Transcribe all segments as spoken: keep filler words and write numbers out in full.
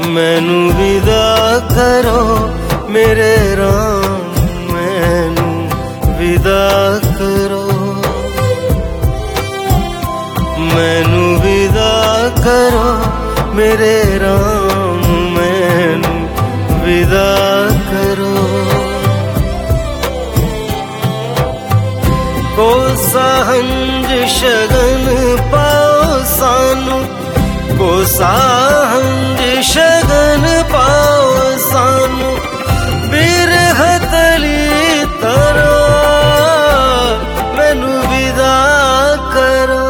मैनू विदा करो मेरे राम, मैनू विदा करो, मैनू विदा करो मेरे राम, मैनू विदा करो। कोसा हंज शगन पाओ सानू, कोसा हंज शगन पाओ सानू, बिरह तली तरो मैनू विदा करो,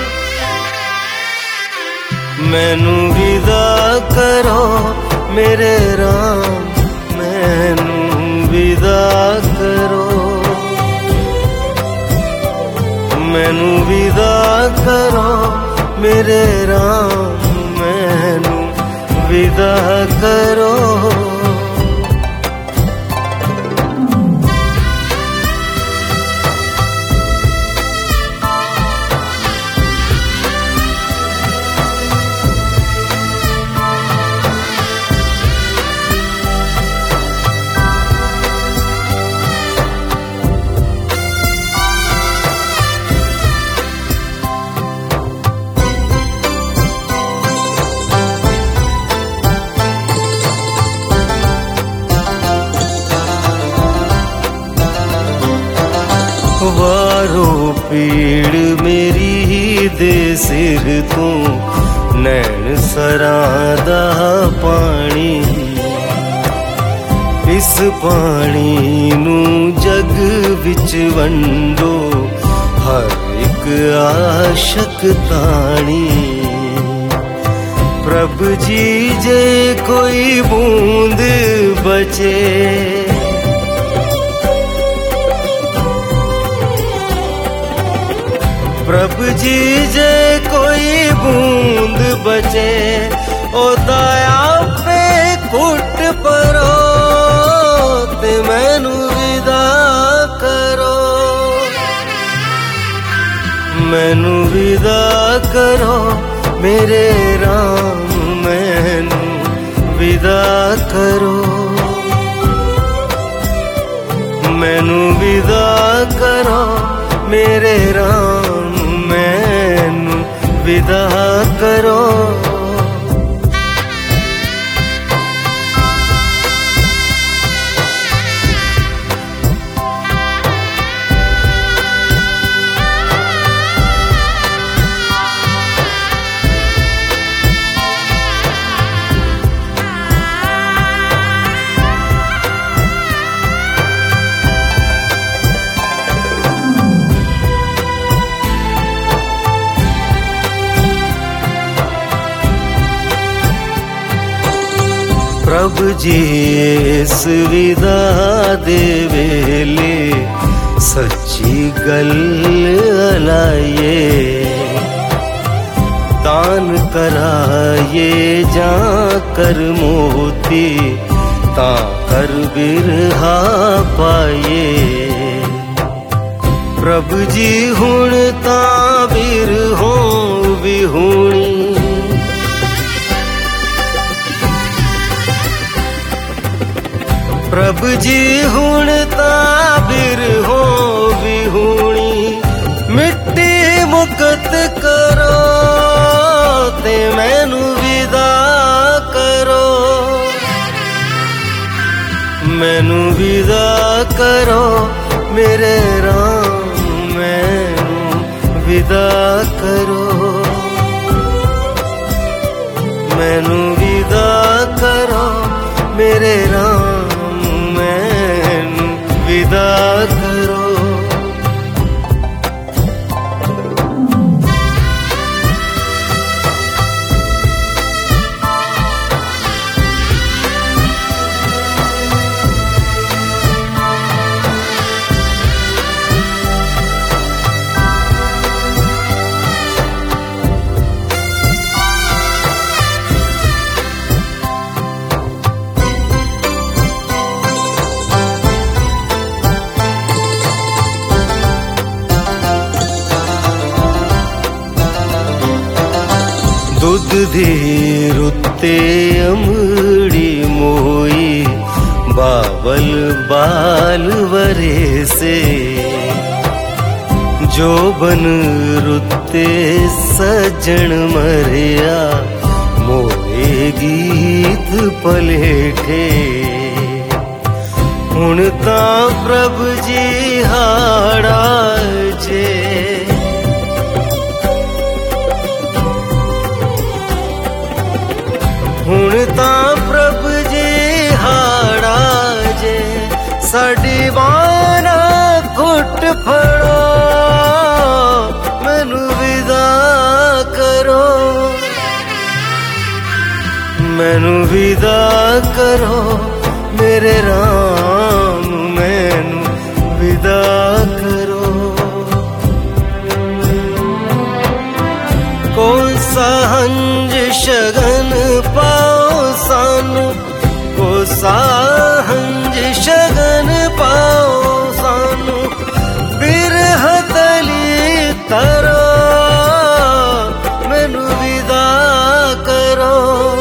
मैनू विदा करो मेरे राम, मैनू विदा करो, मैनू विदा करो मेरे राम, मैनू विदा करो। वारो पीड़ मेरी दे सिर तू, नैन सरां दा पानी, इस पानी नू जग विच वंडो हर एक आशक ताणी। प्रभु जी जे कोई बूंद बचे, प्रभु जी जे कोई बूंद बचे, ओ दया पे कुट परो ते मैनू विदा करो, मैनू विदा करो मेरे राम, मैनू विदा करो, मैनू विदा करो मेरे राम, मैनू विदा करो। प्रभु जी इस विदा दे वेले सच्ची गल लाइए, दान कराए जा कर मोती ता कर बिरहा पाए। प्रभु जी हुण ता बिरहों विहुणी, प्रभु जी हुण ताबिर हो विहुणी, मिट्टी मुकत करो ते मैनू विदा करो, मैनू विदा करो मेरे राम, मैनू विदा करो, मैनू विदा करो मेरे राम, मैनू विदा करो। सुगधी रुत्ते अमड़ी मोई बावल बाल वरे से जो बन रुत्ते सजन मरिया मोए गीत पलेठे हुण तां प्रभ जी हाड़ा जे हुण तां प्रभ जी हाड़ा जे साडी बाना घुट फड़ो मैनू विदा करो मैनू विदा करो मेरे राम मैनू विदा करो। कौन सा हंज शगन पाओ सानू को सा हंज शगन पाओ सानू बिरह तली तरो मैनू विदा करो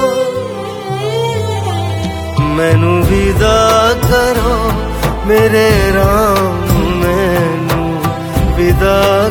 मैनू विदा करो मेरे राम मैनू विदा